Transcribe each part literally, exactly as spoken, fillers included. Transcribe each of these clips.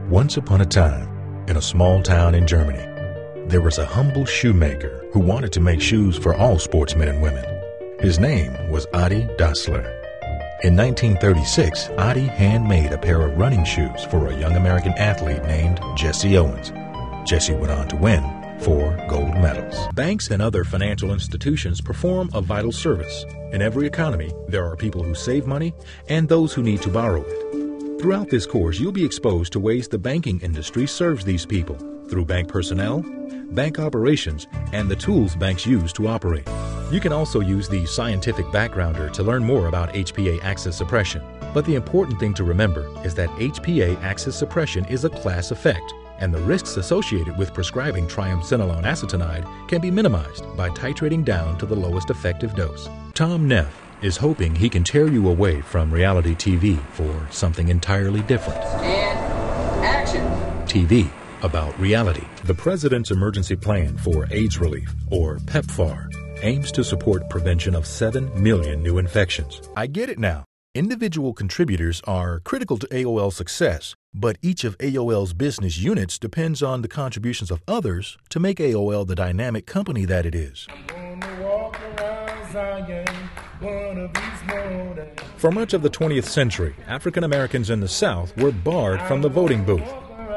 Once upon a time, in a small town in Germany, there was a humble shoemaker who wanted to make shoes for all sportsmen and women. His name was Adi Dassler. In nineteen thirty-six, Adi handmade a pair of running shoes for a young American athlete named Jesse Owens. Jesse went on to win four gold medals. Banks and other financial institutions perform a vital service. In every economy, there are people who save money and those who need to borrow it. Throughout this course, you'll be exposed to ways the banking industry serves these people through bank personnel, bank operations, and the tools banks use to operate. You can also use the scientific backgrounder to learn more about H P A axis suppression. But the important thing to remember is that H P A axis suppression is a class effect, and the risks associated with prescribing triamcinolone acetonide can be minimized by titrating down to the lowest effective dose. Tom Neff is hoping he can tear you away from reality T V for something entirely different. And action! T V about reality. The President's Emergency Plan for AIDS Relief, or PEPFAR, aims to support prevention of seven million new infections. I get it now. Individual contributors are critical to A O L's success, but each of A O L's business units depends on the contributions of others to make A O L the dynamic company that it is. I'm gonna walk around Zion one of these mornings. For much of the twentieth century, African Americans in the South were barred from the voting booth,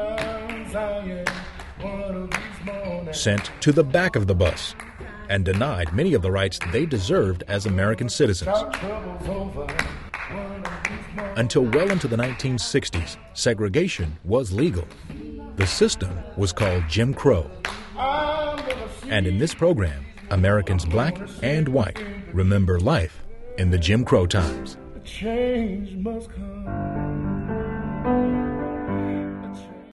sent to the back of the bus, and denied many of the rights they deserved as American citizens. Until well into the nineteen sixties, segregation was legal. The system was called Jim Crow. And in this program, Americans black and white remember life in the Jim Crow times. Change must come.